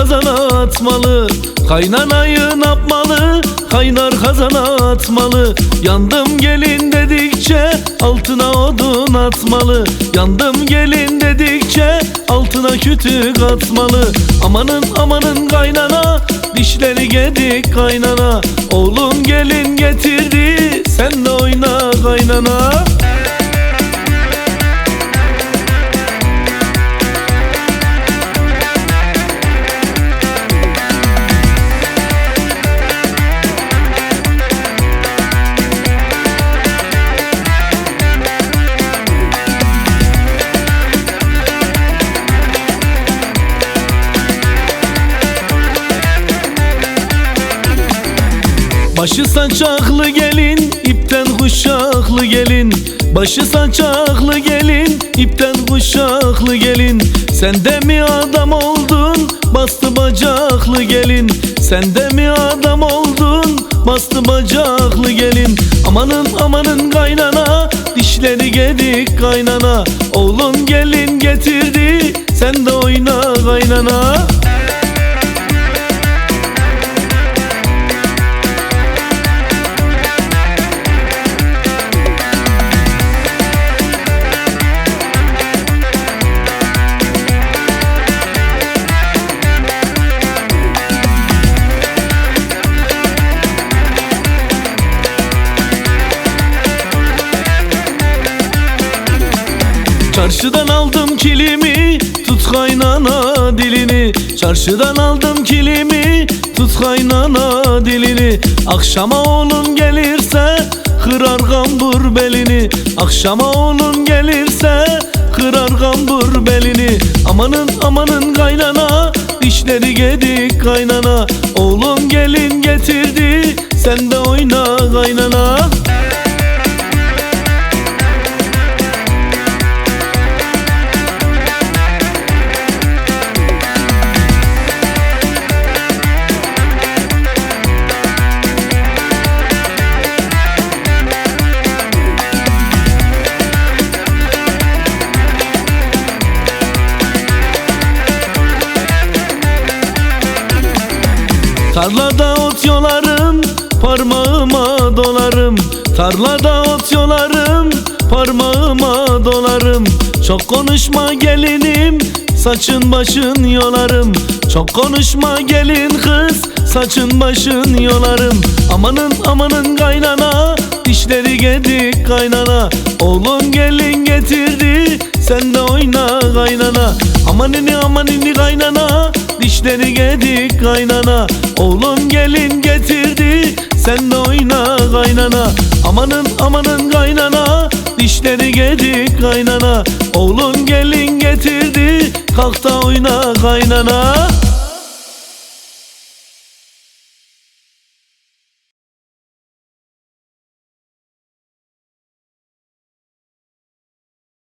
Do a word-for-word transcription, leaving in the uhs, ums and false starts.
kazana atmalı. Kaynanayı ne yapmalı? Kaynar kazana atmalı. Yandım gelin dedikçe altına odun atmalı. Yandım gelin dedikçe altına kütük atmalı. Amanın amanın kaynana, dişleri gedik kaynana. Oğlum gelin getirdi, sen de oyna kaynana. Başı saçaklı gelin, ipten kuşaklı gelin. Başı saçaklı gelin, ipten kuşaklı gelin. Sen de mi adam oldun, bastı bacaklı gelin. Sen de mi adam oldun, bastı bacaklı gelin. Amanın amanın kaynana, dişleri gedik kaynana. Oğlum gelin getirdi, sen de oyna kaynana. Çarşıdan aldım kilimi, tut kaynana dilini. Çarşıdan aldım kilimi, tut kaynana dilini. Akşama oğlun gelirse kırar kambur belini. Akşama oğlun gelirse kırar kambur belini. Amanın amanın kaynana, dişleri gedik kaynana. Oğlum gelin getirdi, sen de oyna kaynana. Tarlada ot yolarım, parmağıma dolarım. Tarlada ot yolarım, parmağıma dolarım. Çok konuşma gelinim, saçın başın yolarım. Çok konuşma gelin kız, saçın başın yolarım. Amanın amanın kaynana, dişleri gedik kaynana. Oğlum gelin getirdi, sen de oyna kaynana. Amanini amanini kaynana, dişleri gedik kaynana. Oğlum gelin getirdi, sen de oyna kaynana. Amanın amanın kaynana, dişleri gedik kaynana. Oğlum gelin getirdi, kalk da oyna kaynana.